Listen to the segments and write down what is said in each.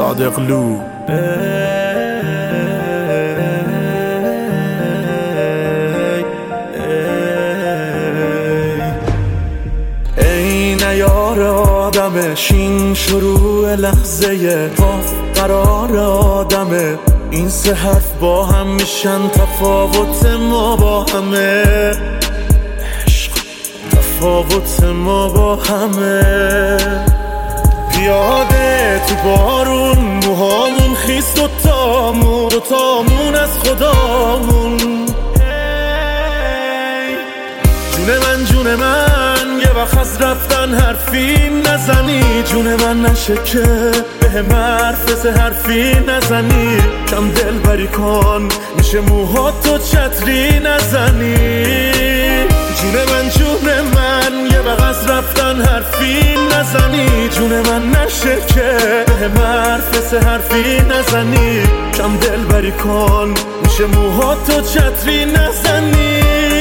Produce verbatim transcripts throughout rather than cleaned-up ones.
صادقلو. ای نیار آدمش این شروع لحظه قاف قرار آدمه، این سه حرف با هم میشن تفاوت ما با همه، عشق تفاوت ما با همه. پیاده تو بارون موهامون خیس دوتامون دوتامون از خدامون. جون من جون من یه وقت از رفتن حرفی نزنی، جون من نشه که به حرف سه حرفی نزنی، کم دل بری کن میشه موهاتو چتری نزنی. جون من جون من یه وقت از رفتن حرفی نزنی، جون من نشه که به حرف سه حرفی نزنی، کم دل بری کن میشه موهاتو چتری نزنی.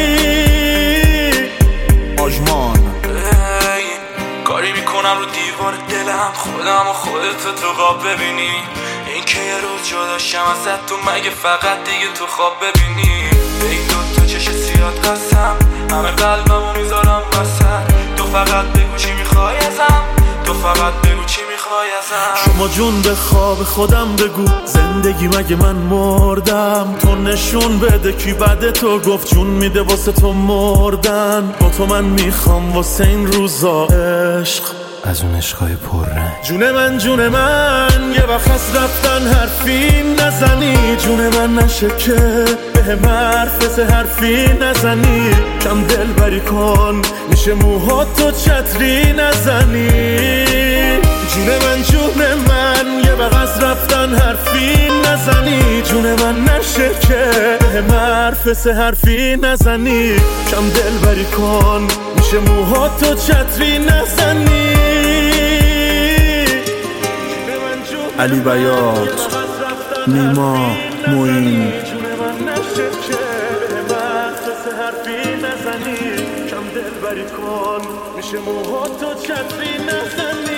آجمان کاری میکنم رو دیوار دلم خودم و خودتو تو خواب ببینی، این که یه روز جداشم ازت تو مگه فقط دیگه تو خواب ببینی. به این دوتا چش سیاد قسم همه قلبمو میذارم وسط، تو فقط بگو چی میخوای ازم، تو فقط بگو چی میخوای ازم. شما جون به خواب خودم بگو زندگی مگه من مردم، تو نشون بده کی بعد تو گفت جون میده واسه تو مردن. با تو من میخوام واسه این روزا عشق از اون عشقای پررنگ. جون من جون من یه وقت از رفتن حرفی نزنی، جون من نشه که به حرف سه حرفی نزنی، کم دل بری کن میشه موهاتو چتری نزنی. جون من جون من یه وقت از رفتن حرفی نزنی، جون من نشه که به حرف سه حرفی نزنی، کم دل بری کن میشه موهاتو چتری نزنی. علی بیات، نیما، موین. کم دل بری کن میشه موهاتو چتری نزنی.